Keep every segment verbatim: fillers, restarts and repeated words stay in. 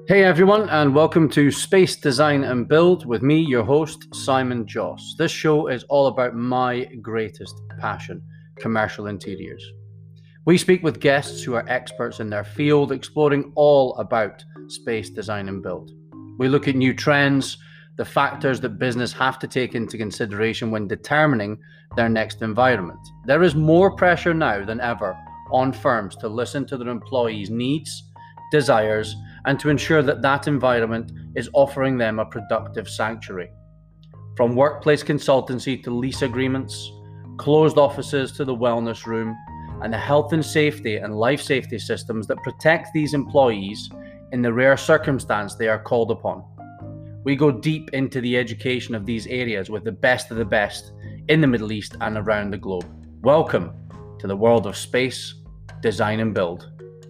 Hey everyone, and welcome to Space Design and Build with me, your host, Simon Joss. This show is all about my greatest passion, commercial interiors. We speak with guests who are experts in their field, exploring all about space design and build. We look at new trends, the factors that business have to take into consideration when determining their next environment. There is more pressure now than ever on firms to listen to their employees' needs, desires, and to ensure that that environment is offering them a productive sanctuary. From workplace consultancy to lease agreements, closed offices to the wellness room, and the health and safety and life safety systems that protect these employees in the rare circumstance they are called upon. We go deep into the education of these areas with the best of the best in the Middle East and around the globe. Welcome to the world of space, design and build.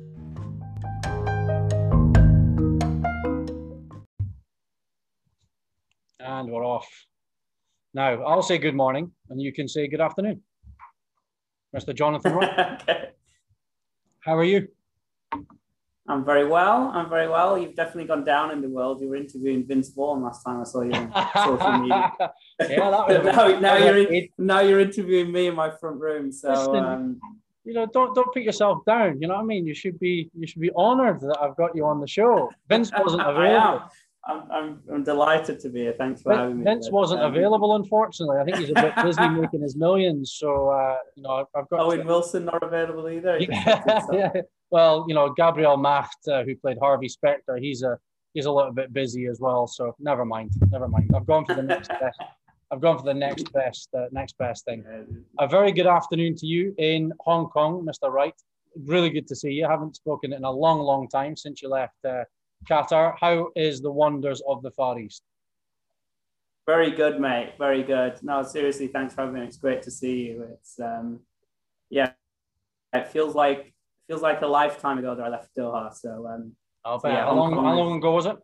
And we're off. Now, I'll say good morning, and you can say good afternoon. Mister Jonathan Wright. Okay. How are you? I'm very well. I'm very well. You've definitely gone down in the world. You were interviewing Vince Vaughn last time I saw you on social media. Yeah, that was now, now you're in, now you're interviewing me in my front room. So Listen, um, you know, don't don't put yourself down. You know what I mean? You should be you should be honoured that I've got you on the show. Vince wasn't available. I'm, I'm, I'm delighted to be here. Thanks for Vince, having me. Vince wasn't um, available, unfortunately. I think he's a bit busy making his millions. So, uh, you know, I've got... Owen to... Wilson not available either. Yeah, yeah. Well, you know, Gabriel Macht, uh, who played Harvey Specter, he's a he's a little bit busy as well. So never mind, never mind. I've gone for the next best. I've gone for the next best, uh, next best thing. A very good afternoon to you in Hong Kong, Mister Wright. Really good to see you. I haven't spoken in a long, long time since you left uh, Qatar. How is the wonders of the Far East? Very good, mate. Very good. No, seriously, thanks for having me. It's great to see you. It's um, yeah, it feels like feels like a lifetime ago that I left Doha. So um, I'll so bet. yeah, how long? How long ago was it?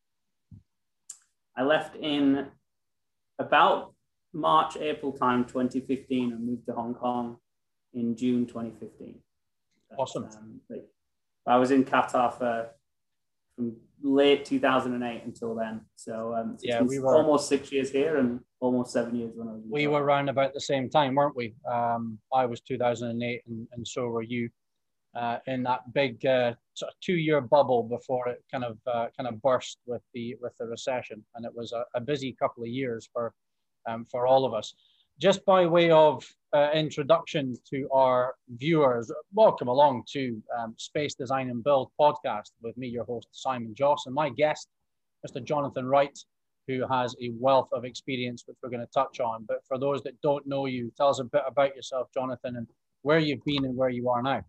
I left in about March, April time, twenty fifteen, and moved to Hong Kong in June twenty fifteen. But, awesome. Um, I was in Qatar for. From late two thousand eight until then. So um, yeah, we were almost six years here and almost seven years when I was in We Doha. Were around about the same time, weren't we? Um, I was two thousand eight and, and so were you uh, in that big uh, sort of two-year bubble before it kind of uh, kind of burst with the with the recession. And it was a, a busy couple of years for um, for all of us. Just by way of uh, introduction to our viewers, welcome along to um, Space Design and Build podcast with me, your host, Simon Joss, and my guest, Mister Jonathan Wright, who has a wealth of experience, which we're going to touch on. But for those that don't know you, tell us a bit about yourself, Jonathan, and where you've been and where you are now.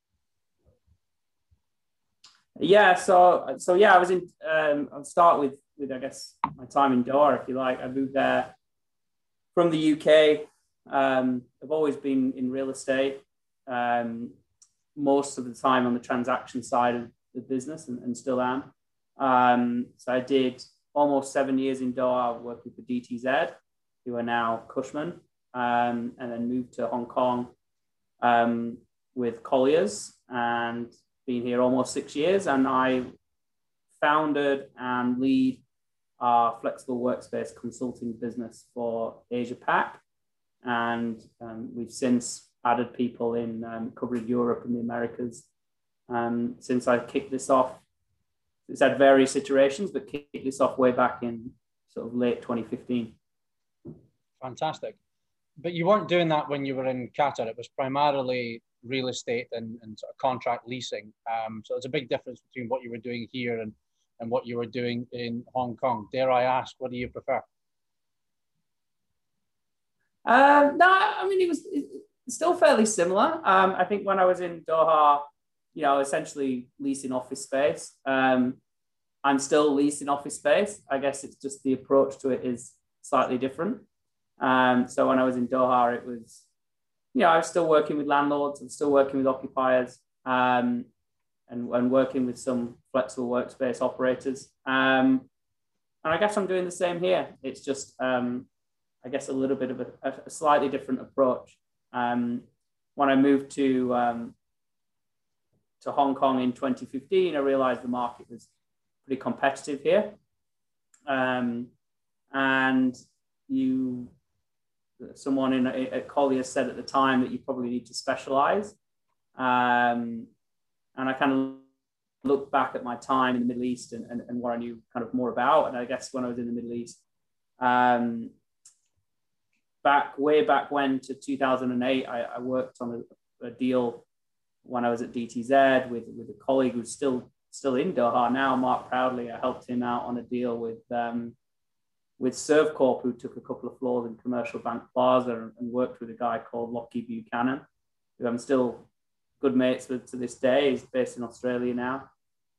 Yeah, so so yeah, I was in, um, I'll start with, with, I guess, my time in Doha, if you like. I moved there from the U K. um, I've always been in real estate, um, most of the time on the transaction side of the business, and, and still am. Um, so I did almost seven years in Doha working for D T Z, who are now Cushman, um, and then moved to Hong Kong um, with Colliers, and been here almost six years. And I founded and lead our flexible workspace consulting business for Asia Pac. And um, we've since added people in um, covering Europe and the Americas. Um, since I kicked this off, it's had various iterations, but kicked this off way back in sort of late twenty fifteen. Fantastic. But you weren't doing that when you were in Qatar. It was primarily real estate and, and sort of contract leasing. Um, so it's a big difference between what you were doing here and and what you were doing in Hong Kong. Dare I ask, what do you prefer? Um, no, I mean, it was it's still fairly similar. Um, I think when I was in Doha, you know, essentially leasing office space. Um, I'm still leasing office space. I guess it's just the approach to it is slightly different. Um, so when I was in Doha, it was, you know, I was still working with landlords, I'm still working with occupiers, um, and, and working with some flexible workspace operators. Um, and I guess I'm doing the same here. It's just, um, I guess, a little bit of a, a slightly different approach. Um, when I moved to um, to Hong Kong in twenty fifteen, I realized the market was pretty competitive here. Um, and you, someone in at Colliers said at the time that you probably need to specialize. Um, and I kind of look back at my time in the Middle East and, and, and what I knew kind of more about. And I guess when I was in the Middle East, um, back way back when to two thousand eight, I, I worked on a, a deal when I was at D T Z with, with a colleague who's still still in Doha now, Mark Proudley. I helped him out on a deal with um, with Servcorp, who took a couple of floors in Commercial Bank Plaza, and, and worked with a guy called Lockie Buchanan, who I'm still good mates with to this day. He's based in Australia now.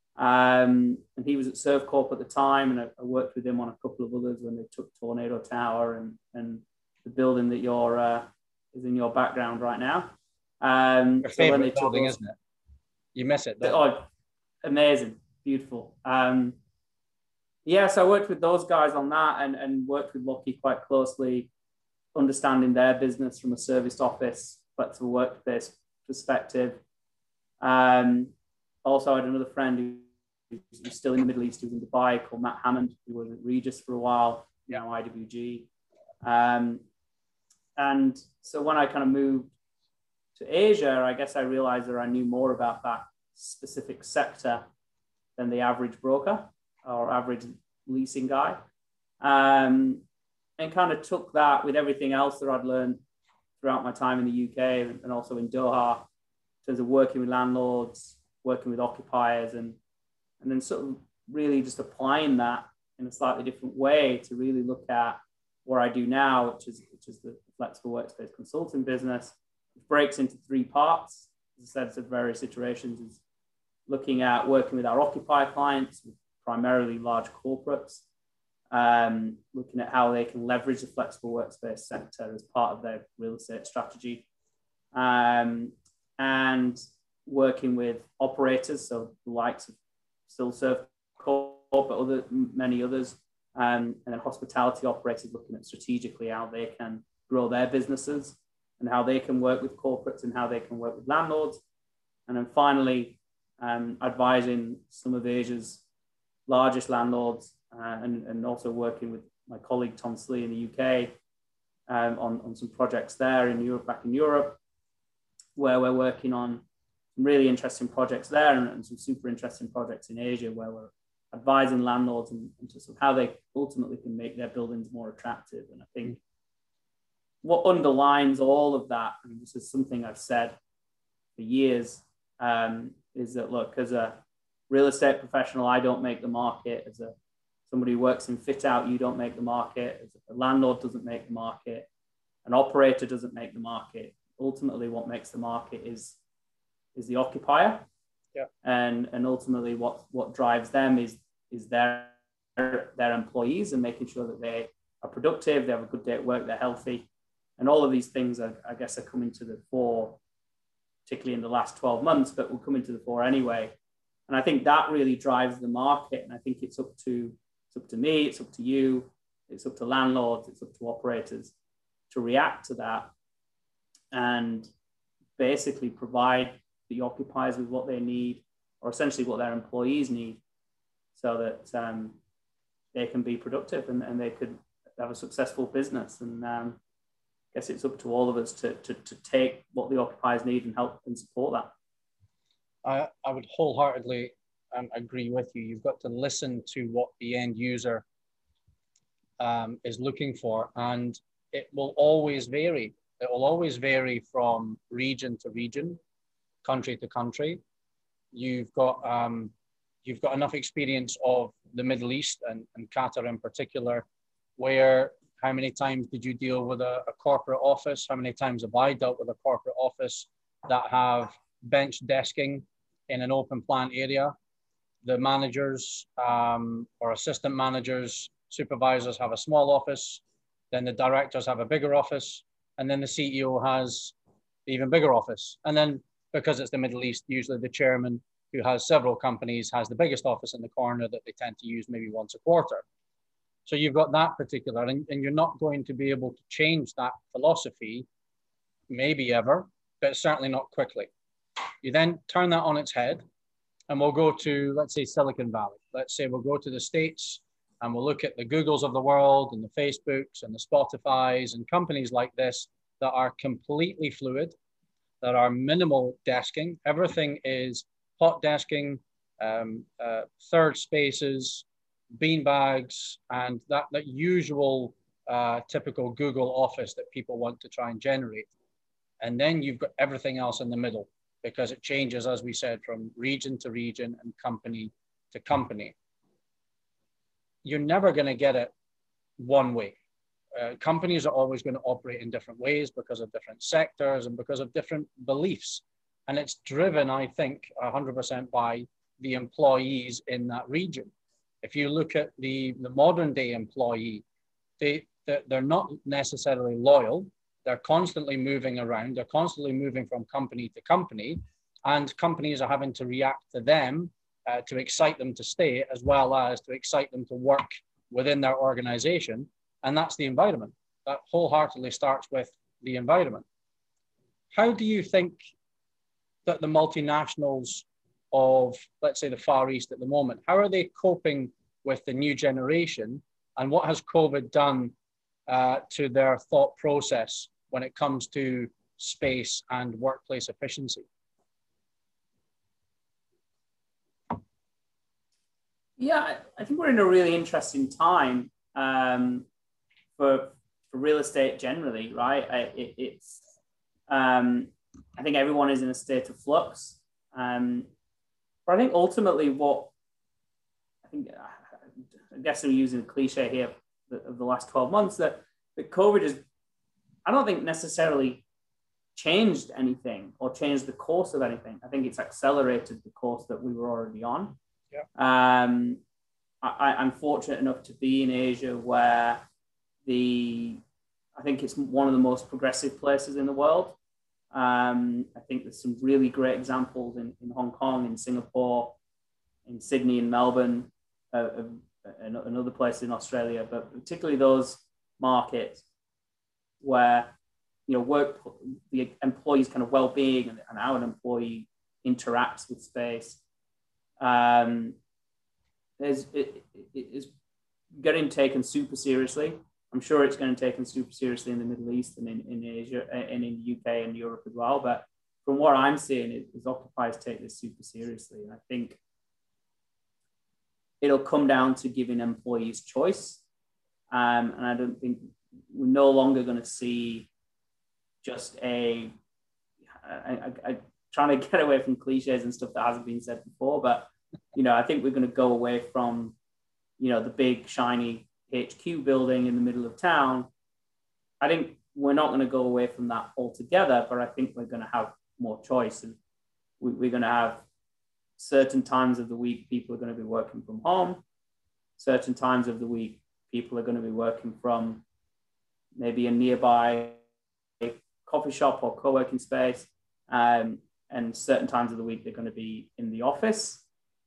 Um, and he was at Servcorp at the time, and I, I worked with him on a couple of others when they took Tornado Tower and, and the building that you're, uh, is in your background right now. Um, Your so favorite when they took building, those, isn't it? You miss it, don't oh, amazing, beautiful. Um, yeah, so I worked with those guys on that, and, and worked with Lockie quite closely, understanding their business from a serviced office, flexible workspace perspective. Um, also, I had another friend who, who's still in the Middle East, who's in Dubai, called Matt Hammond, who was at Regis for a while, you know, I W G. Um, and so when I kind of moved to Asia, I guess I realized that I knew more about that specific sector than the average broker or average leasing guy. Um, and kind of took that with everything else that I'd learned throughout my time in the U K and also in Doha, in terms of working with landlords, working with occupiers, and, and then sort of really just applying that in a slightly different way to really look at what I do now, which is, which is the flexible workspace consulting business, which breaks into three parts. As I said, it's at various iterations, is looking at working with our occupier clients, primarily large corporates, um, looking at how they can leverage the flexible workspace sector as part of their real estate strategy, um, and working with operators, so the likes of Still Serve Corp, but other, many others, um, and then hospitality operators looking at strategically how they can grow their businesses and how they can work with corporates and how they can work with landlords. And then finally, um, advising some of Asia's largest landlords, uh, and, and also working with my colleague Tom Slee in the U K um, on, on some projects there in Europe, back in Europe, where we're working on some really interesting projects there, and, and some super interesting projects in Asia where we're advising landlords and, and just how they ultimately can make their buildings more attractive. And I think what underlines all of that, and this is something I've said for years, um, is that, look, as a real estate professional, I don't make the market. As a somebody who works in fit out, you don't make the market. As a landlord doesn't make the market. An operator doesn't make the market. Ultimately, what makes the market is, is the occupier. Yeah. And, and ultimately what, what drives them is, is their, their employees, and making sure that they are productive, they have a good day at work, they're healthy. And all of these things, are, I guess, are coming to the fore, particularly in the last twelve months, but will come into the fore anyway. And I think that really drives the market. And I think it's up to, it's up to me, it's up to you, it's up to landlords, it's up to operators to react to that and basically provide the occupiers with what they need, or essentially what their employees need, so that um, they can be productive and, and they could have a successful business. And um, I guess it's up to all of us to, to, to take what the occupiers need and help and support that. I, I would wholeheartedly um, agree with you. You've got to listen to what the end user um, is looking for, and it will always vary. It will always vary from region to region, country to country. You've got um, you've got enough experience of the Middle East and, and Qatar in particular, where how many times did you deal with a, a corporate office? How many times have I dealt with a corporate office that have bench desking in an open plan area? The managers um, or assistant managers, supervisors have a small office, then the directors have a bigger office, and then the C E O has the even bigger office. And then because it's the Middle East, usually the chairman, who has several companies, has the biggest office in the corner that they tend to use maybe once a quarter. So you've got that particular, and, and you're not going to be able to change that philosophy, maybe ever, but certainly not quickly. You then turn that on its head and we'll go to, let's say, Silicon Valley. Let's say we'll go to the States and we'll look at the Googles of the world and the Facebooks and the Spotifys and companies like this that are completely fluid, that are minimal desking. Everything is hot desking, um, uh, third spaces, bean bags, and that, that usual uh, typical Google office that people want to try and generate. And then you've got everything else in the middle, because it changes, as we said, from region to region and company to company. You're never going to get it one way. Uh, companies are always going to operate in different ways because of different sectors and because of different beliefs. And it's driven, I think, one hundred percent by the employees in that region. If you look at the, the modern day employee, they, they're not necessarily loyal. They're constantly moving around. They're constantly moving from company to company, and companies are having to react to them uh, to excite them to stay, as well as to excite them to work within their organization. And that's the environment. That wholeheartedly starts with the environment. How do you think that the multinationals of, let's say, the Far East at the moment, how are they coping with the new generation, and what has COVID done uh, to their thought process when it comes to space and workplace efficiency? Yeah, I think we're in a really interesting time um, for, for real estate generally, right? I, it, it's, um, I think everyone is in a state of flux. Um, but I think ultimately what, I think, I guess I'm using a cliche here of the last twelve months, that, that COVID has, I don't think necessarily changed anything or changed the course of anything. I think it's accelerated the course that we were already on. Yeah. Um, I, I'm fortunate enough to be in Asia, where the, I think it's one of the most progressive places in the world. Um, I think there's some really great examples in, in Hong Kong, in Singapore, in Sydney, in Melbourne, uh, uh, and other places in Australia, but particularly those markets where, you know, work, the employees' kind of well-being and, and how an employee interacts with space um, is, it, it is getting taken super seriously. I'm sure it's getting taken super seriously in the Middle East and in, in Asia and in the U K and Europe as well. But from what I'm seeing, is, is occupiers take this super seriously. And I think it'll come down to giving employees choice. Um, and I don't think we're no longer going to see just a, I, I, I, trying to get away from cliches and stuff that hasn't been said before, but, you know, I think we're going to go away from, you know, the big shiny H Q building in the middle of town. I think we're not going to go away from that altogether, but I think we're going to have more choice. And we, we're going to have certain times of the week, people are going to be working from home. Certain times of the week, people are going to be working from maybe a nearby coffee shop or co-working space. Um, and certain times of the week, they're going to be in the office.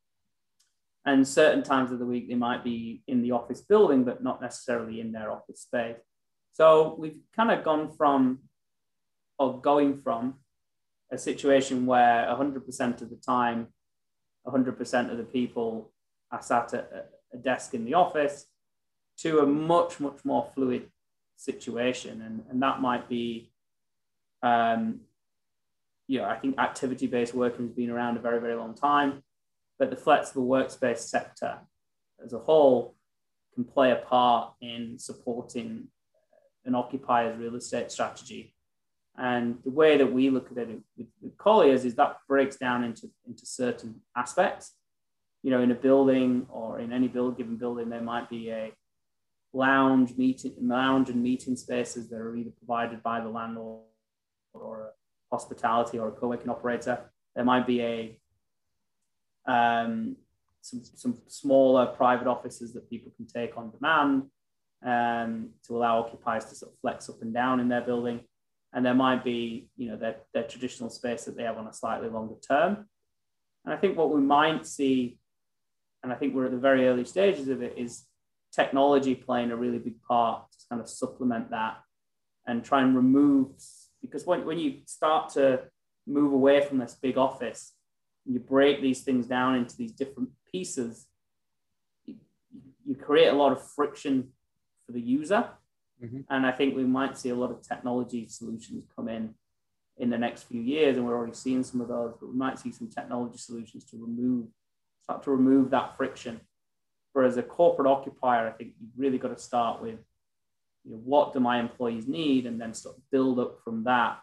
And certain times of the week, they might be in the office building, but not necessarily in their office space. So we've kind of gone from, or going from, a situation where one hundred percent of the time, one hundred percent of the people are sat at a desk in the office, to a much, much more fluid situation. And, and that might be, um, you know, I think activity-based working has been around a very, very long time. But the flexible workspace sector as a whole can play a part in supporting an occupier's real estate strategy. And the way that we look at it with, with Colliers is that breaks down into, into certain aspects. You know, in a building or in any build, given building, there might be a lounge, meeting, lounge and meeting spaces that are either provided by the landlord or a hospitality or a co-working operator. There might be a Um, some, some smaller private offices that people can take on demand um, to allow occupiers to sort of flex up and down in their building. And there might be, you know, their, their traditional space that they have on a slightly longer term. And I think what we might see, and I think we're at the very early stages of it, is technology playing a really big part to kind of supplement that and try and remove, because when, when you start to move away from this big office, you break these things down into these different pieces, you, you create a lot of friction for the user. Mm-hmm. And I think we might see a lot of technology solutions come in in the next few years, and we're already seeing some of those, but we might see some technology solutions to remove, start to remove that friction. Whereas a corporate occupier, I think you've really got to start with, you know, what do my employees need, and then sort of build up from that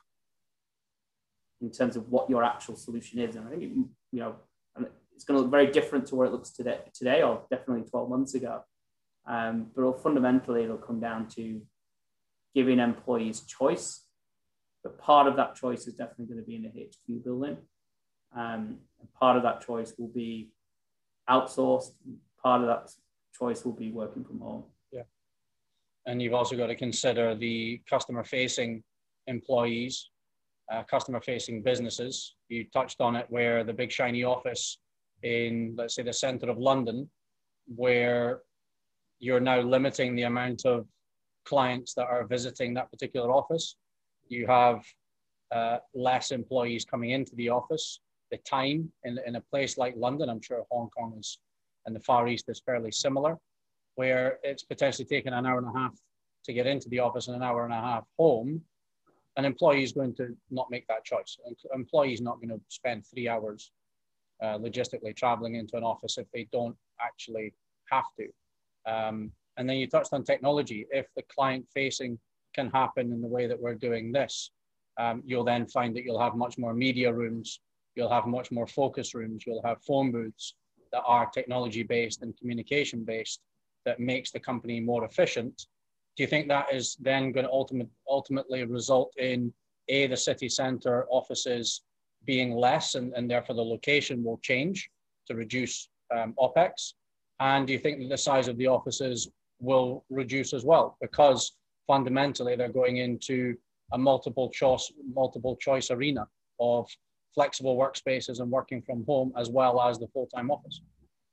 in terms of what your actual solution is. And I think, it, you know, it's going to look very different to where it looks today, today or definitely twelve months ago. Um, but it'll, fundamentally, it'll come down to giving employees choice. But part of that choice is definitely going to be in the H Q building. Um, and part of that choice will be outsourced. Part of that choice will be working from home. Yeah. And you've also got to consider the customer-facing employees, uh, customer-facing businesses. You touched on it, where the big shiny office in, let's say, the center of London, where you're now limiting the amount of clients that are visiting that particular office. You have uh, less employees coming into the office. The time in, in a place like London, I'm sure Hong Kong is, and the Far East is fairly similar, where it's potentially taken an hour and a half to get into the office and an hour and a half home. An employee is going to not make that choice. An employee is not going to spend three hours uh, logistically traveling into an office if they don't actually have to. Um, and then you touched on technology. If the client facing can happen in the way that we're doing this, um, you'll then find that you'll have much more media rooms, you'll have much more focus rooms, you'll have phone booths that are technology based and communication based, that makes the company more efficient. Do you think that is then going to ultimate, ultimately result in A, the city center offices being less, and, and therefore the location will change to reduce um, OPEX? And do you think that the size of the offices will reduce as well, because fundamentally they're going into a multiple choice, multiple choice arena of flexible workspaces and working from home, as well as the full-time office?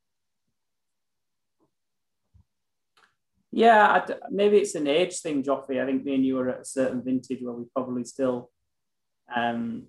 Yeah, maybe it's an age thing, Joffrey. I think me and you are at a certain vintage where we probably still um,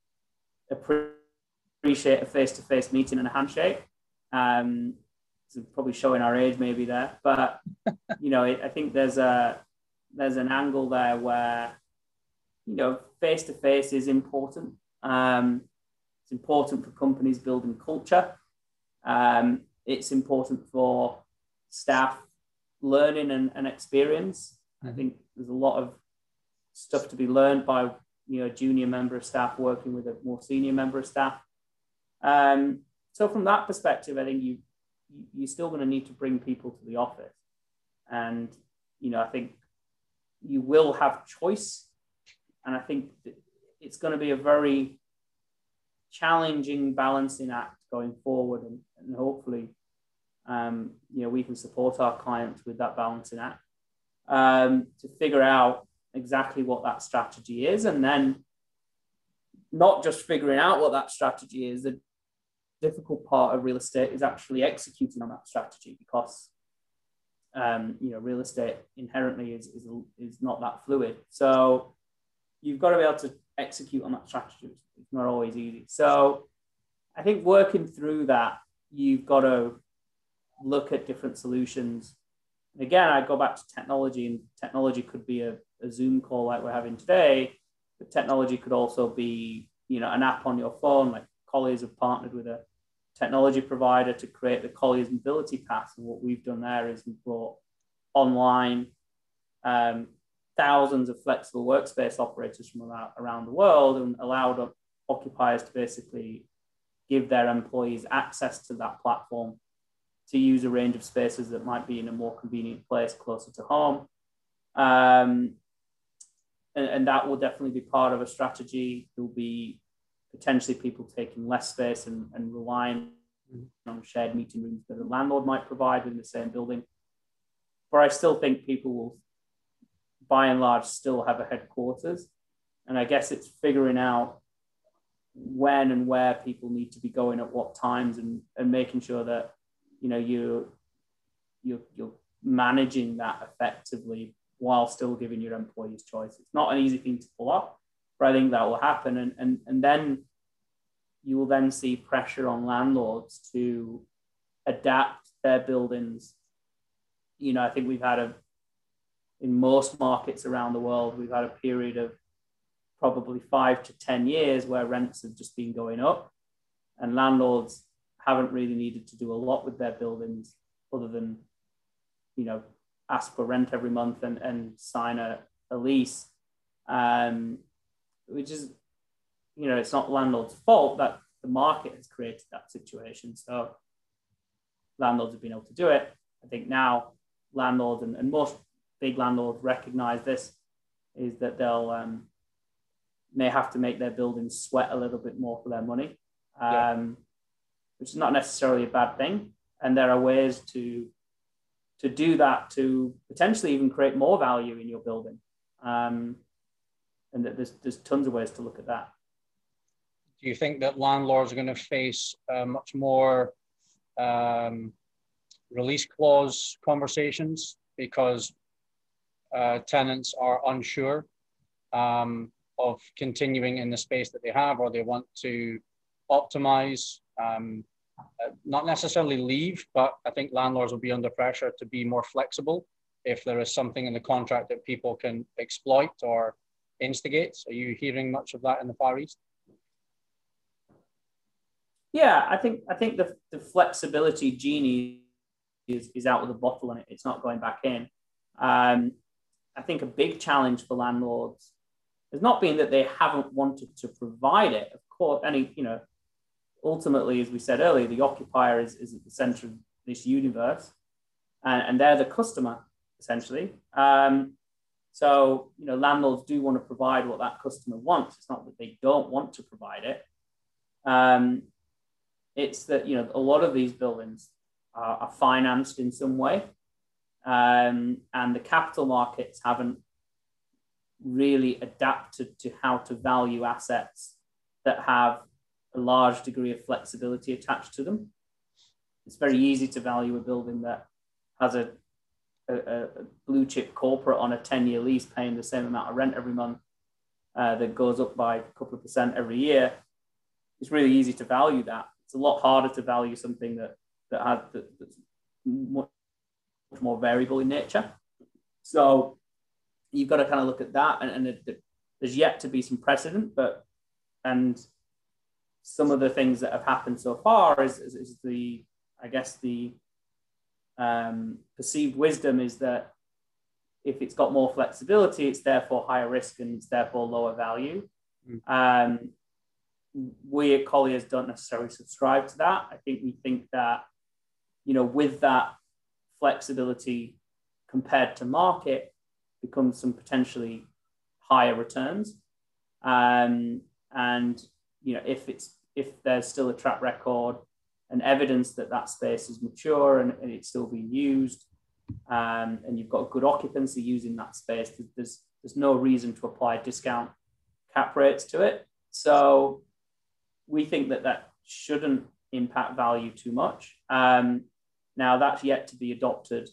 appreciate a face-to-face meeting and a handshake. Um, it's probably showing our age maybe there, but you know, I think there's a there's an angle there where, you know, face-to-face is important. Um, it's important for companies building culture. Um, it's important for staff learning and, and experience. I think there's a lot of stuff to be learned by, you know, a junior member of staff working with a more senior member of staff. Um, so from that perspective, I think you, you're still going to need to bring people to the office. And, you know, I think you will have choice. And I think it's going to be a very challenging balancing act going forward. And, and hopefully, um, you know, we can support our clients with that balancing act um, to figure out exactly what that strategy is. And then not just figuring out what that strategy is, the difficult part of real estate is actually executing on that strategy, because um, you know, real estate inherently is, is, is not that fluid. So you've got to be able to execute on that strategy. It's not always easy. So I think working through that, you've got to look at different solutions. Again, I go back to technology, and technology could be a, a Zoom call like we're having today, but technology could also be, you know, an app on your phone. Like Colliers have partnered with a technology provider to create the Colliers Mobility Pass. And what we've done there is we've brought online um, thousands of flexible workspace operators from around, around the world, and allowed occupiers to basically give their employees access to that platform to use a range of spaces that might be in a more convenient place closer to home. Um, and, and that will definitely be part of a strategy. There'll be potentially people taking less space and, and relying on shared meeting rooms that a landlord might provide within the same building. But I still think people will, by and large, still have a headquarters. And I guess it's figuring out when and where people need to be going at what times, and, and making sure that, you know, you, you're, you're managing that effectively while still giving your employees choice. It's not an easy thing to pull off, but I think that will happen. And, and, and then you will then see pressure on landlords to adapt their buildings. You know, I think we've had a, in most markets around the world, we've had a period of probably five to ten years where rents have just been going up, and landlords haven't really needed to do a lot with their buildings other than, you know, ask for rent every month and, and sign a, a lease, um, which is, you know, it's not landlord's fault that the market has created that situation. So landlords have been able to do it. I think now landlords and, and most big landlords recognize this, is that they'll um, may have to make their buildings sweat a little bit more for their money, um, yeah. which is not necessarily a bad thing. And there are ways to to do that to potentially even create more value in your building. Um, and that there's, there's tons of ways to look at that. Do you think that landlords are going to face uh, much more um, release clause conversations because uh, tenants are unsure um, of continuing in the space that they have, or they want to optimize, um, uh, not necessarily leave, but I think landlords will be under pressure to be more flexible if there is something in the contract that people can exploit or instigate? Are you hearing much of that in the Far East? Yeah, I think I think the, the flexibility genie is, is out of the bottle and it, it's not going back in. Um, I think a big challenge for landlords has not been that they haven't wanted to provide it. Of course, any, you know, ultimately, as we said earlier, the occupier is, is at the center of this universe, and, and they're the customer, essentially. Um, so, you know, landlords do want to provide what that customer wants. It's not that they don't want to provide it. Um, it's that, you know, a lot of these buildings are, are financed in some way, um, and the capital markets haven't really adapted to how to value assets that have a large degree of flexibility attached to them. It's very easy to value a building that has a, a, a blue chip corporate on a ten year lease paying the same amount of rent every month uh, that goes up by a couple of percent every year. It's really easy to value that. It's a lot harder to value something that, that has, that, that's much more variable in nature. So you've got to kind of look at that, and, and it, it, there's yet to be some precedent, but, and some of the things that have happened so far is, is, is the, I guess the um, perceived wisdom is that if it's got more flexibility, it's therefore higher risk and it's therefore lower value. Mm. Um, we at Colliers don't necessarily subscribe to that. I think we think that, you know, with that flexibility compared to market becomes some potentially higher returns. Um, and, you know, if it's, if there's still a track record and evidence that that space is mature and, and it's still being used, um, and you've got good occupancy using that space, there's, there's no reason to apply discount cap rates to it. So we think that that shouldn't impact value too much. Um, now that's yet to be adopted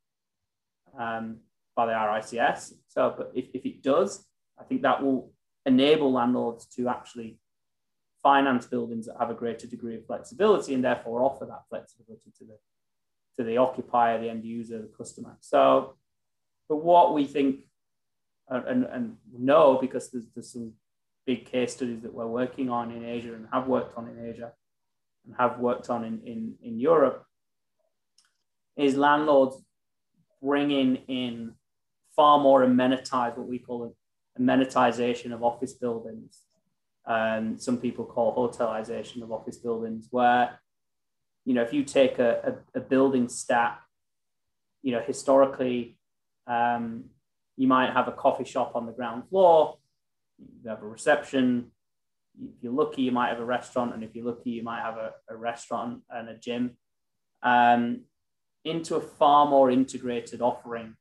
um, by the R I C S. So, but if, if it does, I think that will enable landlords to actually finance buildings that have a greater degree of flexibility and therefore offer that flexibility to the, to the occupier, the end user, the customer. So, but what we think and, and know, because there's, there's some big case studies that we're working on in Asia and have worked on in Asia and have worked on in, in, in Europe, is landlords bringing in far more amenitized, what we call amenitization of office buildings. Um, some people call hotelization of office buildings, where, you know, if you take a, a, a building stack, you know, historically, um, you might have a coffee shop on the ground floor, you have a reception. If you're lucky, you might have a restaurant. And if you're lucky, you might have a, a restaurant and a gym, um, into a far more integrated offering,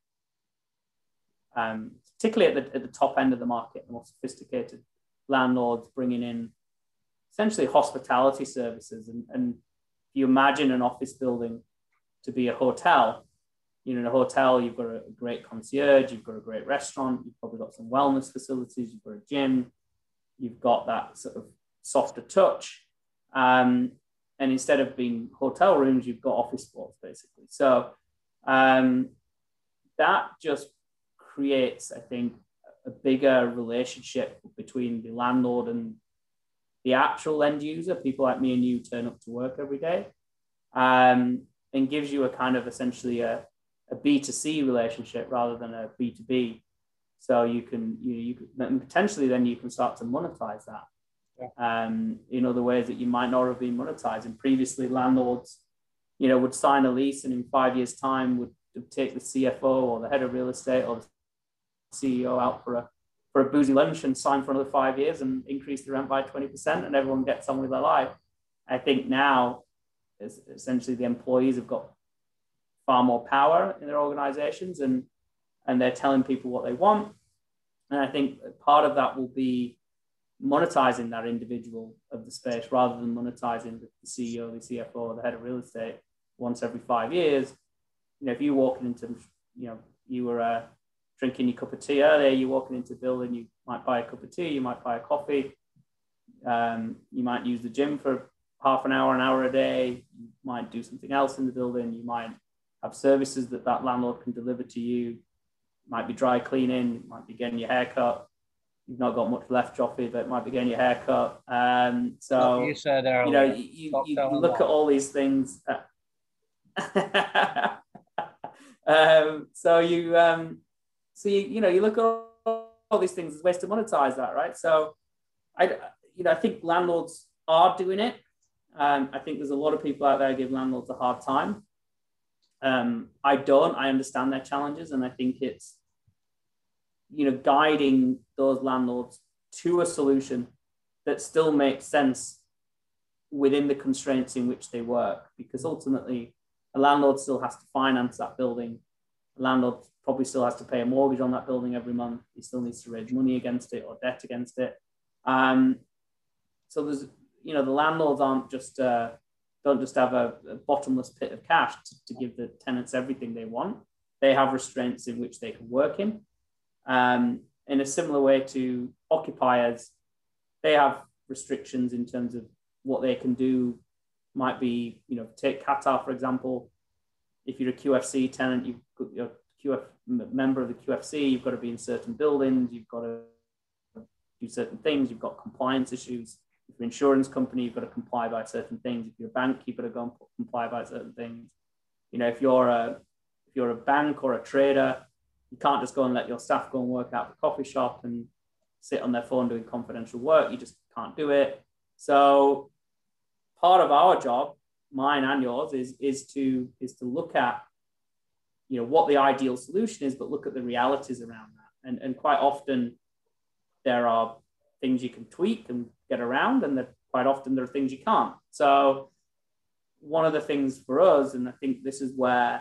um, particularly at the, at the top end of the market, the more sophisticated landlords bringing in essentially hospitality services. And, and if you imagine an office building to be a hotel, you know, in a hotel, you've got a great concierge, you've got a great restaurant, you've probably got some wellness facilities, you've got a gym, you've got that sort of softer touch. Um, and instead of being hotel rooms, you've got office floors, basically. So um, that just creates, I think, a bigger relationship between the landlord and the actual end user, people like me and you turn up to work every day, um, and gives you a kind of essentially a, a B to C relationship rather than a B to B. So you can, you, you can, potentially then you can start to monetize that yeah. um, in other ways that you might not have been monetizing. Previously, landlords, you know, would sign a lease and in five years' time would take the C F O or the head of real estate or the C E O out for a for a boozy lunch and sign for another five years and increase the rent by twenty percent and everyone gets on with their life. I think now, essentially, the employees have got far more power in their organizations and, and they're telling people what they want. And I think part of that will be monetizing that individual of the space rather than monetizing the C E O, the C F O, or the head of real estate once every five years. You know, if you're walking into, you know, you were a uh, drinking your cup of tea earlier, you're walking into a building, you might buy a cup of tea, you might buy a coffee, um, you might use the gym for half an hour, an hour a day, you might do something else in the building, you might have services that that landlord can deliver to you, it might be dry cleaning, it might be getting your hair cut, you've not got much left, Joffy, but it might be getting your hair cut. Um, so, you said earlier, you know, you, you, you look at all these things. Uh, um, so you, um, So, you, you know, you look at all, all these things as ways to monetize that, right? So, I, you know, I think landlords are doing it. Um, I think there's a lot of people out there who give landlords a hard time. Um, I don't. I understand their challenges. And I think it's, you know, guiding those landlords to a solution that still makes sense within the constraints in which they work. Because ultimately, a landlord still has to finance that building. A landlord probably still has to pay a mortgage on that building every month. He still needs to raise money against it or debt against it. Um, so there's, you know, the landlords aren't just, uh, don't just have a, a bottomless pit of cash to, to give the tenants everything they want. They have restraints in which they can work in. Um, in a similar way to occupiers, they have restrictions in terms of what they can do. Might be, you know, take Qatar, for example. If you're a Q F C tenant, you've got your Q F member of the Q F C, you've got to be in certain buildings, you've got to do certain things, you've got compliance issues. If you're an insurance company, you've got to comply by certain things. If you're a bank, you've got to go and comply by certain things. You know, if you're a if you're a bank or a trader, you can't just go and let your staff go and work out the coffee shop and sit on their phone doing confidential work. You just can't do it. So part of our job, mine and yours, is is to is to look at, you know, what the ideal solution is, but look at the realities around that. And, and quite often there are things you can tweak and get around, and that quite often there are things you can't. So one of the things for us, and I think this is where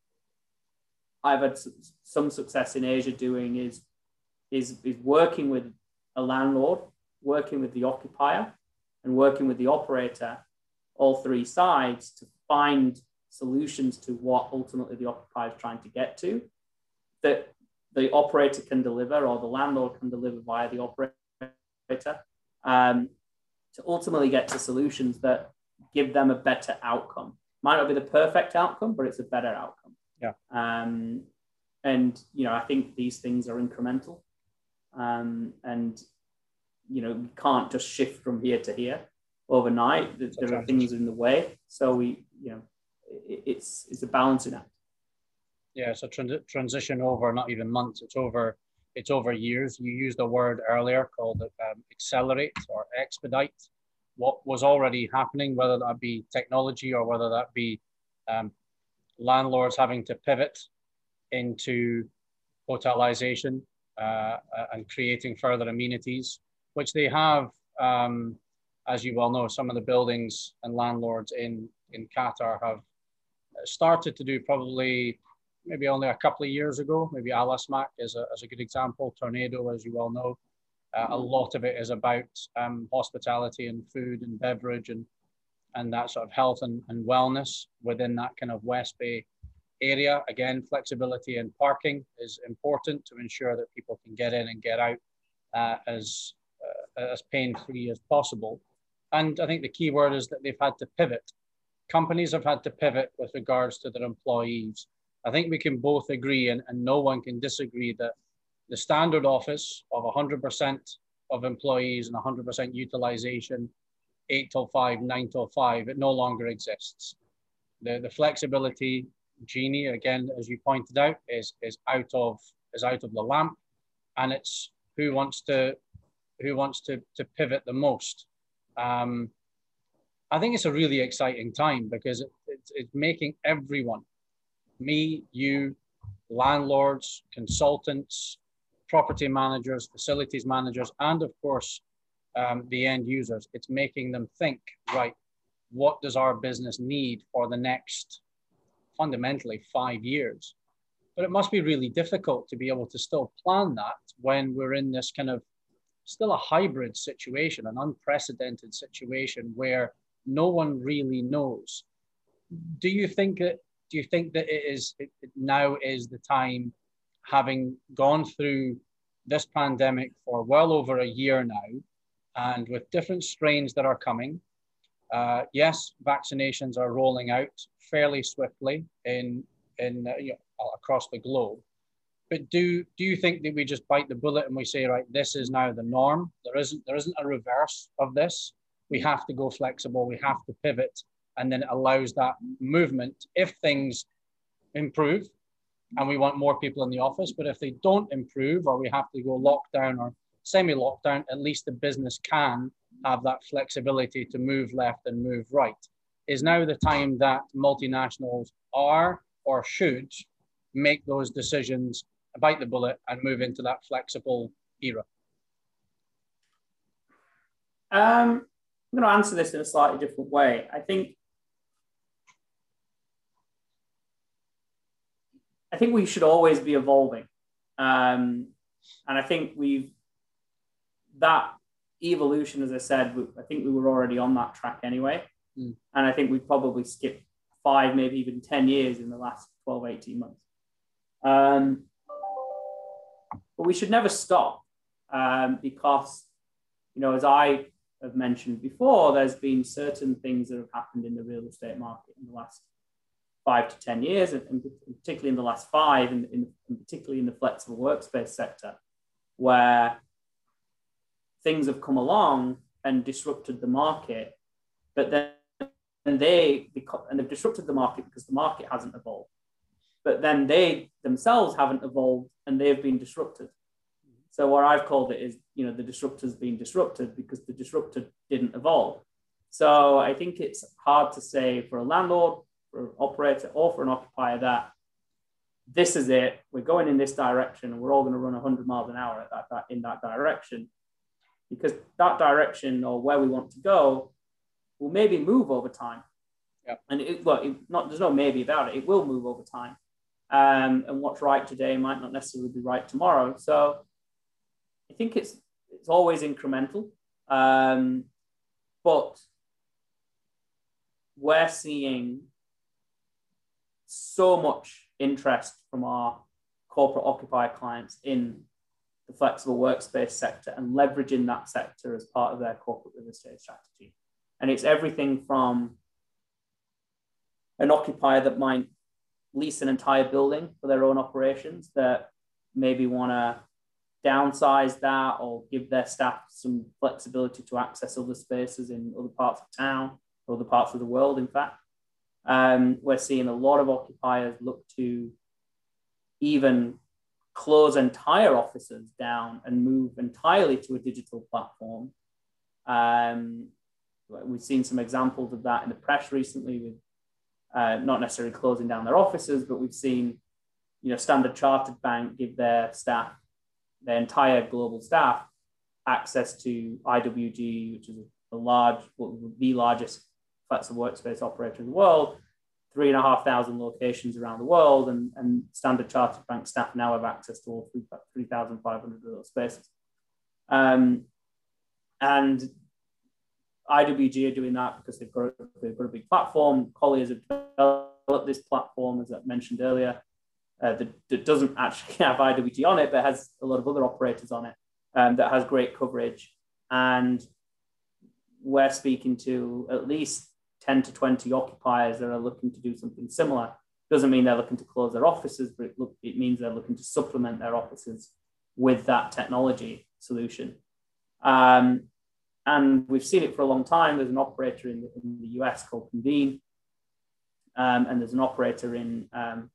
I've had some success in Asia doing, is, is, is working with a landlord, working with the occupier, and working with the operator, all three sides, to find solutions to what ultimately the occupier is trying to get to, that the operator can deliver or the landlord can deliver via the operator, um, to ultimately get to solutions that give them a better outcome. Might not be the perfect outcome, but it's a better outcome. Yeah. Um, and, you know, I think these things are incremental. Um, and, you know, we can't just shift from here to here overnight. There, there are things in the way. So we, you know, it, it's, it's a balancing act. Yeah, it's a trans- transition over not even months, it's over it's over years. You used a word earlier called um, accelerate or expedite what was already happening, whether that be technology or whether that be um, landlords having to pivot into hotelization uh, and creating further amenities, which they have, um, as you well know, some of the buildings and landlords in, in Qatar have started to do probably maybe only a couple of years ago. Maybe Al Asmak is a, is a good example. Tornado, as you well know, uh, a lot of it is about um, hospitality and food and beverage and and that sort of health and, and wellness within that kind of West Bay area. Again, flexibility in parking is important to ensure that people can get in and get out uh, as uh, as pain-free as possible. And I think the key word is that they've had to pivot. Companies have had to pivot with regards to their employees. I think we can both agree, and, and no one can disagree, that the standard office of one hundred percent of employees and one hundred percent utilization, eight till five, nine till five, it no longer exists. The, the flexibility genie, again, as you pointed out, is, is, out of, is out of the lamp, and it's who wants to, who wants to, to pivot the most. Um, I think it's a really exciting time because it, it's, it's making everyone, me, you, landlords, consultants, property managers, facilities managers, and of course, um, the end users, it's making them think, right, what does our business need for the next, fundamentally, five years? But it must be really difficult to be able to still plan that when we're in this kind of still a hybrid situation, an unprecedented situation where no one really knows. Do you think that, do you think that it is, it, it now is the time, having gone through this pandemic for well over a year now, and with different strains that are coming, uh, yes, vaccinations are rolling out fairly swiftly in, in uh, you know, across the globe. But do do you think that we just bite the bullet and we say, right, this is now the norm? There isn't there isn't a reverse of this. We have to go flexible. We have to pivot, and then it allows that movement if things improve, and we want more people in the office. But if they don't improve, or we have to go lockdown or semi-lockdown, at least the business can have that flexibility to move left and move right. Is now the time that multinationals are or should make those decisions, bite the bullet, and move into that flexible era? Um, I'm going to answer this in a slightly different way. I think I think we should always be evolving. Um, and I think we've, that evolution, as I said, I think we were already on that track anyway. Mm. And I think we probably skipped five, maybe even ten years in the last twelve, eighteen months. Um, but we should never stop um, because, you know, as I have mentioned before, there's been certain things that have happened in the real estate market in the last five to ten years, and, and particularly in the last five, and, in, and particularly in the flexible workspace sector, where things have come along and disrupted the market, but then and they and they've disrupted the market because the market hasn't evolved. But then they themselves haven't evolved and they've been disrupted. So what I've called it is, you know, the disruptor's been disrupted because the disruptor didn't evolve. So I think it's hard to say for a landlord, for an operator, or for an occupier that this is it, we're going in this direction and we're all going to run one hundred miles an hour at that, that, in that direction. Because that direction, or where we want to go, will maybe move over time. Yep. And it, well, it, not, there's no maybe about it, it will move over time. Um, and what's right today might not necessarily be right tomorrow. So I think it's it's always incremental, um, but we're seeing so much interest from our corporate occupier clients in the flexible workspace sector and leveraging that sector as part of their corporate real estate strategy. And it's everything from an occupier that might lease an entire building for their own operations that maybe want to downsize that or give their staff some flexibility to access other spaces in other parts of town or other parts of the world, in fact. Um, we're seeing a lot of occupiers look to even close entire offices down and move entirely to a digital platform. Um, we've seen some examples of that in the press recently with uh, not necessarily closing down their offices, but we've seen, you know, Standard Chartered Bank give their staff, their entire global staff, access to I W G, which is a large, well, the largest flexible workspace operator in the world, three and a half thousand locations around the world, and, and Standard Chartered Bank staff now have access to all three thousand five hundred of those spaces. Um, and I W G are doing that because they've got, they've got a big platform. Colliers have developed this platform, as I mentioned earlier, uh, that, that doesn't actually have I W G on it, but has a lot of other operators on it, um, that has great coverage. And we're speaking to at least ten to twenty occupiers that are looking to do something similar. Doesn't mean they're looking to close their offices, but it, look, it means they're looking to supplement their offices with that technology solution. Um, and we've seen it for a long time. There's an operator in the, in the U S called Convene, um, and there's an operator in, um,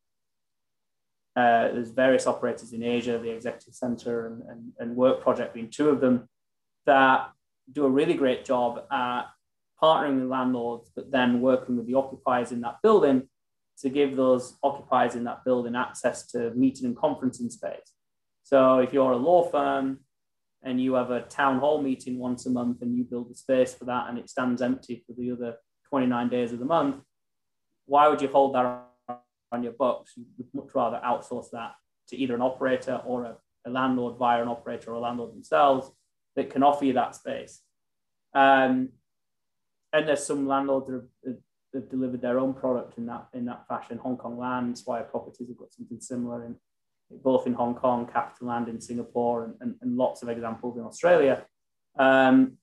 uh, there's various operators in Asia, the Executive Center and, and, and Work Project being two of them, that do a really great job at partnering with landlords, but then working with the occupiers in that building to give those occupiers in that building access to meeting and conferencing space. So if you're a law firm and you have a town hall meeting once a month and you build a space for that and it stands empty for the other twenty-nine days of the month, why would you hold that on your books? You would much rather outsource that to either an operator or a, a landlord via an operator or a landlord themselves that can offer you that space. Um, and there's some landlords that have, have delivered their own product in that in that fashion. Hong Kong Land, Swire Properties have got something similar in both in Hong Kong, Capital Land in Singapore, and, and, and lots of examples in Australia, um,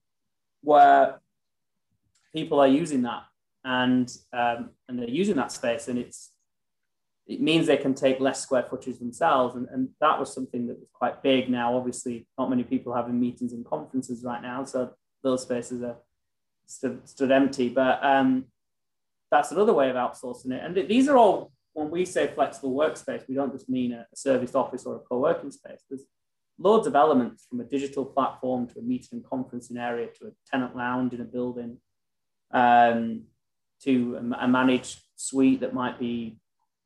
where people are using that and um, and they're using that space, and it's it means they can take less square footage themselves, and, and that was something that was quite big. Now, obviously, not many people are having meetings and conferences right now, so those spaces are stood, stood empty. But um, that's another way of outsourcing it. And these are all, when we say flexible workspace, we don't just mean a, a serviced office or a co-working space. There's loads of elements, from a digital platform to a meeting and conferencing area to a tenant lounge in a building, um, to a, a managed suite that might be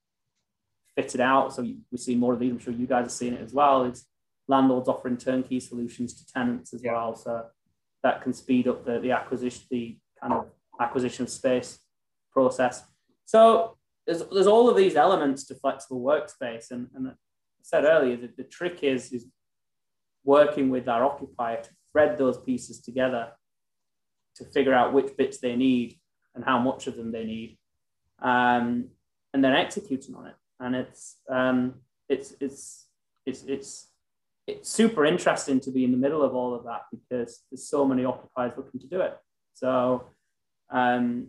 fitted out. So we see more of these. I'm sure you guys are seeing it as well. It's landlords offering turnkey solutions to tenants as yeah. well. So that can speed up the, the acquisition, the kind of acquisition of space process. So there's, there's all of these elements to flexible workspace. And, and I said earlier that the trick is, is working with our occupier to thread those pieces together to figure out which bits they need and how much of them they need, um, and then executing on it. And it's um, it's it's it's it's it's super interesting to be in the middle of all of that, because there's so many occupiers looking to do it. So um,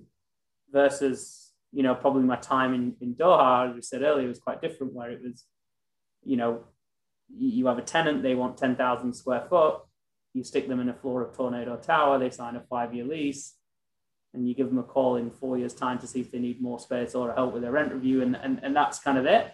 versus, you know, probably my time in, in Doha, as we said earlier, was quite different, where it was, you know, you have a tenant, they want ten thousand square foot, you stick them in a floor of Tornado Tower, they sign a five-year lease, and you give them a call in four years' time to see if they need more space or help with their rent review, and, and, and that's kind of it.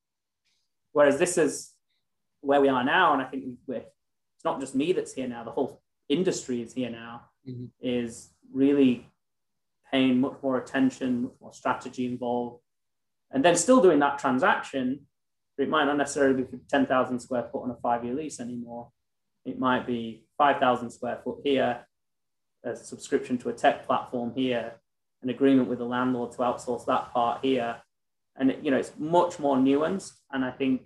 Whereas this is where we are now, and I think we're, it's not just me that's here now, the whole industry is here now, mm-hmm. is really paying much more attention, much more strategy involved, and then still doing that transaction. It might not necessarily be ten thousand square foot on a five-year lease anymore. It might be five thousand square foot here, a subscription to a tech platform here, an agreement with the landlord to outsource that part here. And, you know, it's much more nuanced. And I think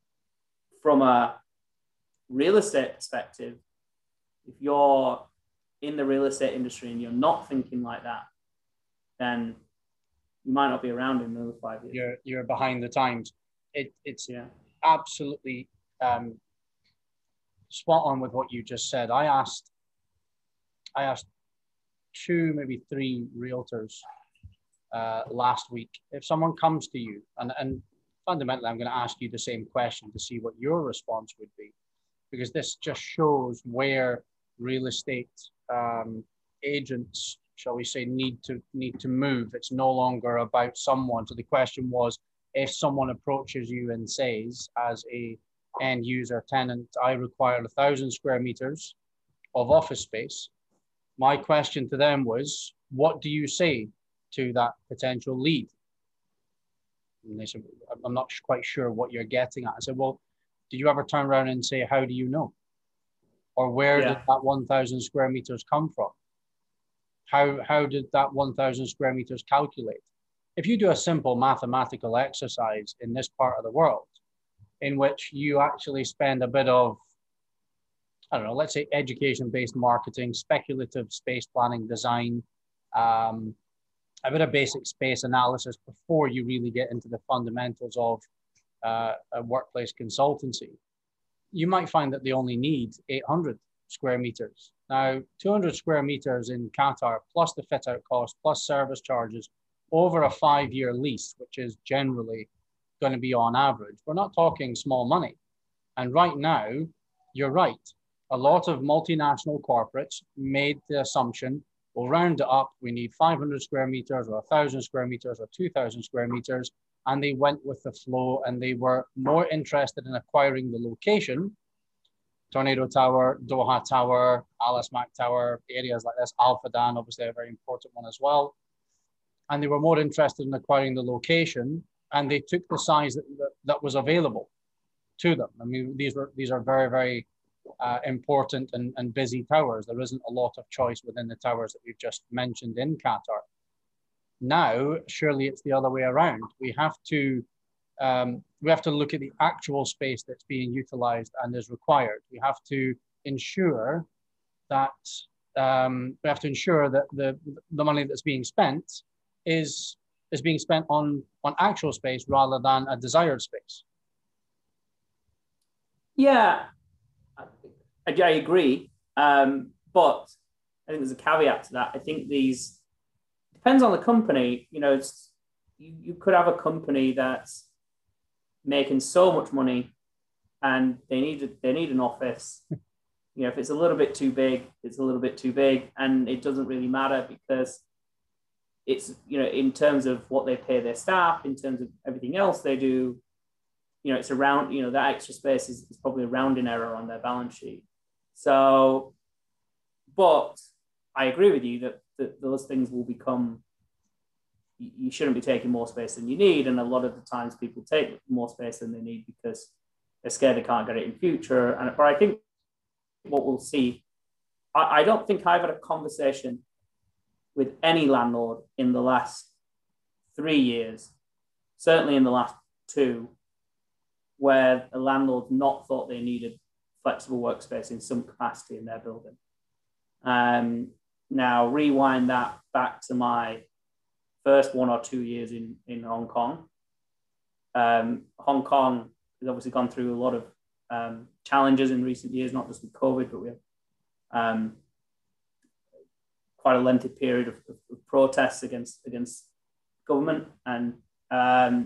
from a real estate perspective, if you're in the real estate industry and you're not thinking like that, then you might not be around in another five years. You're, you're behind the times. It, it's yeah. absolutely um, spot on with what you just said. I asked I asked two, maybe three realtors uh, last week, if someone comes to you, and, and fundamentally, I'm going to ask you the same question to see what your response would be, because this just shows where real estate um, agents, shall we say, need to need to move. It's no longer about someone. So the question was, if someone approaches you and says, as a end user tenant, I require a thousand square meters of office space, my question to them was, what do you say to that potential lead? And they said, I'm not quite sure what you're getting at. I said, well, did you ever turn around and say, how do you know? Or where yeah. did that one thousand square meters come from? How, how did that one thousand square meters calculate? If you do a simple mathematical exercise in this part of the world, in which you actually spend a bit of, I don't know, let's say education-based marketing, speculative space planning design, um, a bit of basic space analysis before you really get into the fundamentals of uh, a workplace consultancy, you might find that they only need eight hundred square meters. Now, two hundred square meters in Qatar, plus the fit out cost, plus service charges over a five year lease, which is generally going to be on average. We're not talking small money. And right now, you're right. A lot of multinational corporates made the assumption, we'll round it up, we need five hundred square meters or one thousand square meters or two thousand square meters. And they went with the flow, and they were more interested in acquiring the location. Tornado Tower, Doha Tower, Al Asmak Tower, areas like this, Al Fadan, obviously a very important one as well. And they were more interested in acquiring the location, and they took the size that, that, that was available to them. I mean, these were these are very, very uh, important and, and busy towers. There isn't a lot of choice within the towers that we've just mentioned in Qatar. Now, surely it's the other way around. We have to um, we have to look at the actual space that's being utilized and is required. We have to ensure that um, we have to ensure that the the money that's being spent is is being spent on on actual space rather than a desired space. Yeah, I, I agree, um, but I think there's a caveat to that. I think these depends on the company. You know, it's, you you could have a company that's making so much money, and they need a, they need an office. You know, if it's a little bit too big, it's a little bit too big, and it doesn't really matter because it's, you know, in terms of what they pay their staff, in terms of everything else they do, you know, it's around, you know, that extra space is, is probably a rounding error on their balance sheet. So, but I agree with you that, that those things will become, you shouldn't be taking more space than you need. And a lot of the times people take more space than they need because they're scared they can't get it in future. And but I think what we'll see, I, I don't think I've had a conversation with any landlord in the last three years, certainly in the last two, where a landlord not thought they needed flexible workspace in some capacity in their building. Um, now, rewind that back to my first one or two years in, in Hong Kong. Um, Hong Kong has obviously gone through a lot of um, challenges in recent years, not just with COVID, but we have um, quite a lengthy period of, of, of protests against, against government. And um,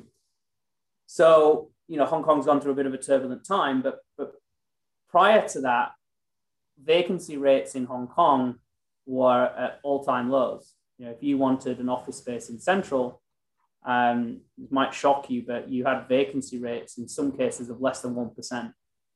so, you know, Hong Kong's gone through a bit of a turbulent time, but, but prior to that, vacancy rates in Hong Kong were at all-time lows. You know, if you wanted an office space in Central, um, it might shock you, but you had vacancy rates in some cases of less than one percent.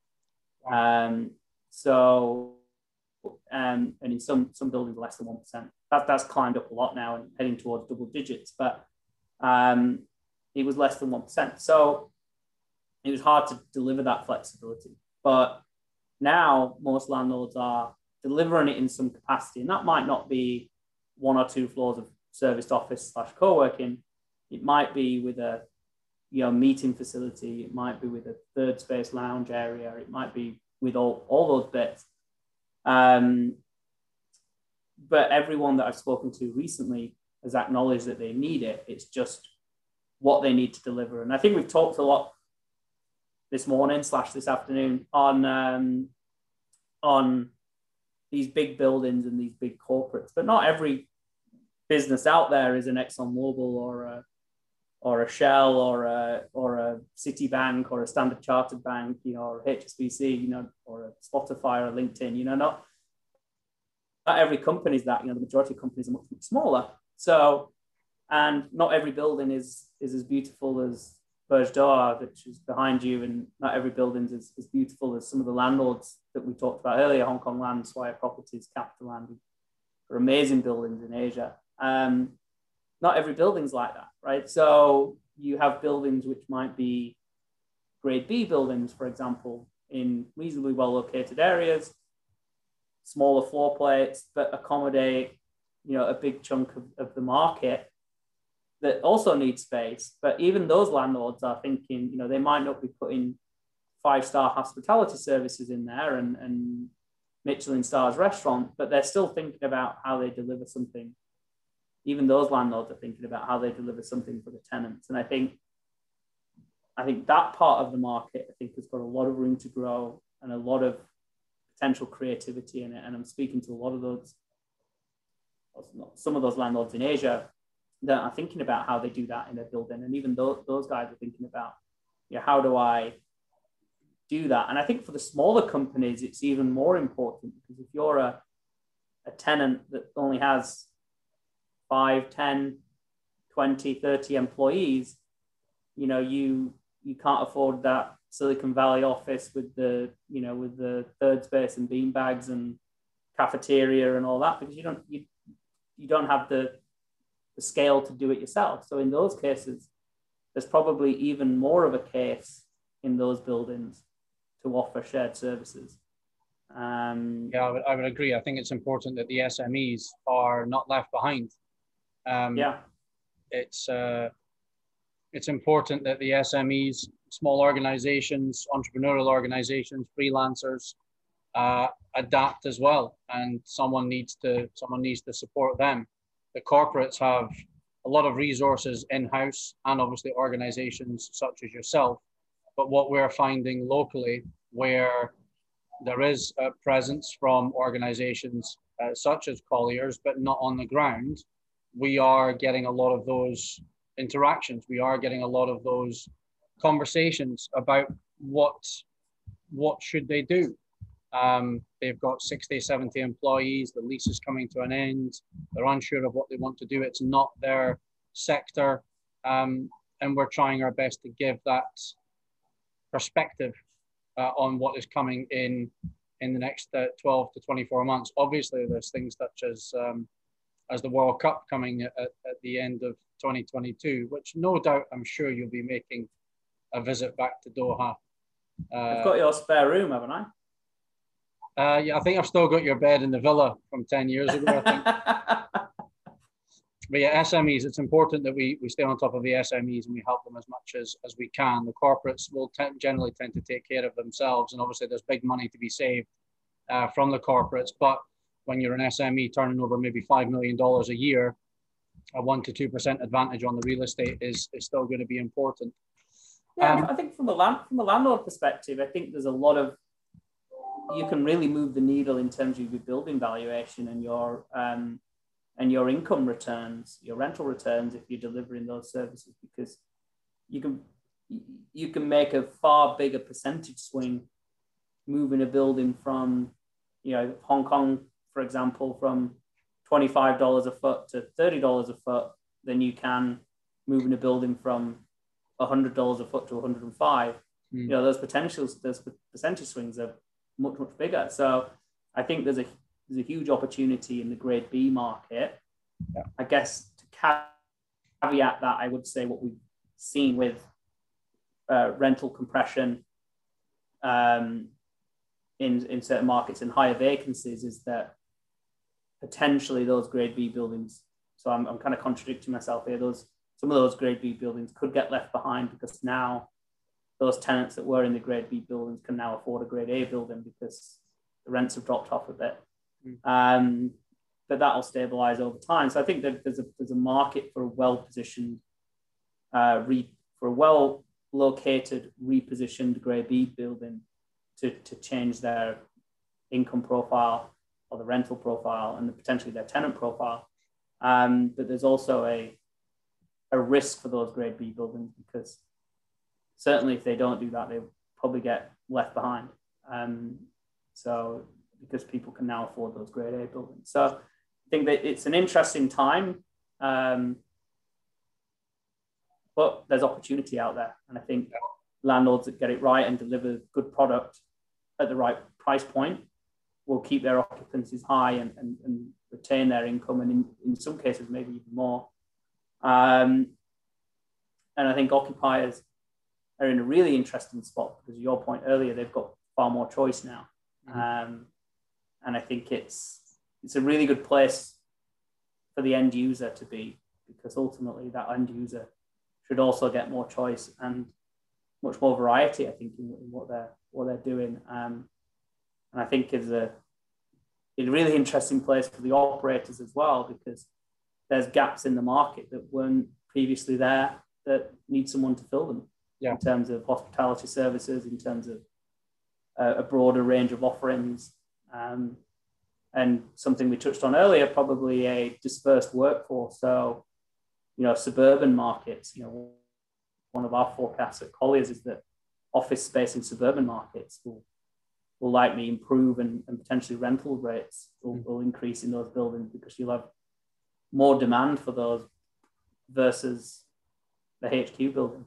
Um, so, um, and in some, some buildings less than one percent. That, that's climbed up a lot now and heading towards double digits, but um, it was less than one percent. So it was hard to deliver that flexibility. But now most landlords are delivering it in some capacity, and that might not be one or two floors of serviced office slash co-working. It might be with a, you know, meeting facility. It might be with a third space lounge area. It might be with all, all those bits. Um, but everyone that I've spoken to recently has acknowledged that they need it. It's just what they need to deliver. And I think we've talked a lot this morning slash this afternoon on, um, on these big buildings and these big corporates, but not every business out there is an ExxonMobil or a, or a Shell or a, or a Citibank or a Standard Chartered Bank, you know, or H S B C, you know, or a Spotify or LinkedIn, you know, not, not every company is that, you know, the majority of companies are much, much smaller. So, and not every building is, is as beautiful as Burj Doha, which is behind you, and not every building is as beautiful as some of the landlords that we talked about earlier, Hong Kong Land, Swire Properties, CapitaLand, are amazing buildings in Asia. Um, not every building's like that, right? So you have buildings which might be grade B buildings, for example, in reasonably well-located areas, smaller floor plates, but accommodate, you know, a big chunk of, of the market that also need space. But even those landlords are thinking, you know, they might not be putting five-star hospitality services in there and, and Michelin stars restaurant, but they're still thinking about how they deliver something. Even those landlords are thinking about how they deliver something for the tenants. And I think, I think that part of the market, I think, has got a lot of room to grow and a lot of potential creativity in it. And I'm speaking to a lot of those, some of those landlords in Asia that are thinking about how they do that in their building. And even those, those guys are thinking about, you know, how do I do that? And I think for the smaller companies, it's even more important, because if you're a, a tenant that only has five, ten, twenty, thirty employees, you know, you you can't afford that Silicon Valley office with the, you know, with the third space and beanbags and cafeteria and all that, because you don't you you don't have the the scale to do it yourself. So in those cases, there's probably even more of a case in those buildings to offer shared services. Um, yeah, I would, I would agree. I think it's important that the S M Es are not left behind. Um, yeah, it's uh, it's important that the S M Es, small organizations, entrepreneurial organizations, freelancers, uh, adapt as well, and someone needs to someone needs to support them. The corporates have a lot of resources in-house, and obviously organizations such as yourself. But what we're finding locally, where there is a presence from organizations uh, such as Colliers, but not on the ground, we are getting a lot of those interactions. We are getting a lot of those conversations about what, what should they do. Um, they've got sixty, seventy employees, the lease is coming to an end, they're unsure of what they want to do, it's not their sector, um, and we're trying our best to give that perspective uh, on what is coming in in the next uh, twelve to twenty-four months. Obviously, there's things such as um, as the World Cup coming at, at the end of twenty twenty-two, which no doubt I'm sure you'll be making a visit back to Doha. Uh, I've got your spare room, haven't I? Uh, yeah, I think I've still got your bed in the villa from ten years ago, I think. But yeah, S M Es, it's important that we, we stay on top of the S M Es and we help them as much as, as we can. The corporates will tend, generally tend to take care of themselves. And obviously there's big money to be saved uh, from the corporates. But when you're an S M E turning over maybe five million dollars a year, a one to two percent advantage on the real estate is, is still going to be important. Yeah, Um, I think from the land, from the landlord perspective, I think there's a lot of, you can really move the needle in terms of your building valuation and your um, and your income returns, your rental returns, if you're delivering those services, because you can you can make a far bigger percentage swing moving a building from, you know, Hong Kong, for example, from twenty-five dollars a foot to thirty dollars a foot than you can moving a building from one hundred dollars a foot to one hundred five. Mm. You know, those potentials, those percentage swings are much, much bigger. So I think there's a there's a huge opportunity in the grade B market. Yeah. I guess to caveat that, I would say what we've seen with uh, rental compression um, in, in certain markets and higher vacancies is that potentially those grade B buildings, so I'm, I'm kind of contradicting myself here, those some of those grade B buildings could get left behind, because now those tenants that were in the grade B buildings can now afford a grade A building because the rents have dropped off a bit. Mm. Um, but that'll stabilize over time. So I think that there's a, there's a market for a well-positioned, uh, re, for a well-located, repositioned grade B building to, to change their income profile or the rental profile and the, potentially their tenant profile. Um, but there's also a, a risk for those grade B buildings, because certainly if they don't do that, they'll probably get left behind. Um, so because people can now afford those grade A buildings. So I think that it's an interesting time, um, but there's opportunity out there. And I think landlords that get it right and deliver good product at the right price point will keep their occupancies high and, and, and retain their income, and in, in some cases, maybe even more. Um, and I think occupiers are in a really interesting spot, because of your point earlier, they've got far more choice now. Mm-hmm. Um, and I think it's it's a really good place for the end user to be, because ultimately that end user should also get more choice and much more variety, I think, in, in what they're what they're doing. Um, and I think is a, a really interesting place for the operators as well, because there's gaps in the market that weren't previously there that need someone to fill them. Yeah. In terms of hospitality services, in terms of uh, a broader range of offerings, Um, and something we touched on earlier, probably a dispersed workforce. So, you know, suburban markets, you know, one of our forecasts at Colliers is that office space in suburban markets will, will likely improve, and, and potentially rental rates will, will increase in those buildings because you'll have more demand for those versus the H Q building.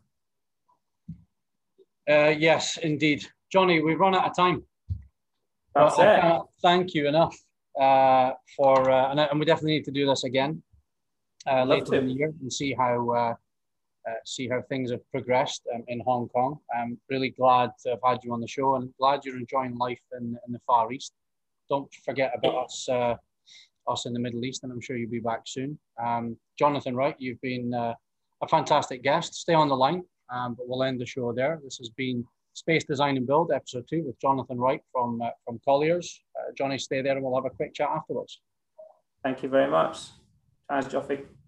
Uh, yes, indeed. Johnny, we've run out of time. That's I it. can't thank you enough uh, for, uh, and, and we definitely need to do this again uh, later to. in the year and see how uh, uh, see how things have progressed um, in Hong Kong. I'm really glad to have had you on the show, and glad you're enjoying life in, in the Far East. Don't forget about us, uh, us in the Middle East, and I'm sure you'll be back soon. Um, Jonathan Wright, you've been uh, a fantastic guest. Stay on the line, um, but we'll end the show there. This has been Space Design and Build, episode two, with Jonathan Wright from uh, from Colliers. Uh, Johnny, stay there and we'll have a quick chat afterwards. Thank you very much. Thanks, Joffy.